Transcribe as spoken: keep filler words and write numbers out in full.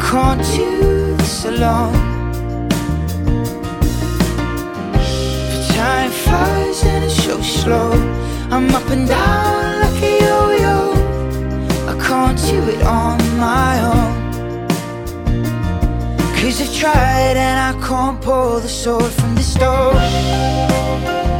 can't do this alone. But time flies and it's so slow. I'm up and down like a yo-yo. I can't do it on my own. Cause I've tried and I can't pull the sword from the stone.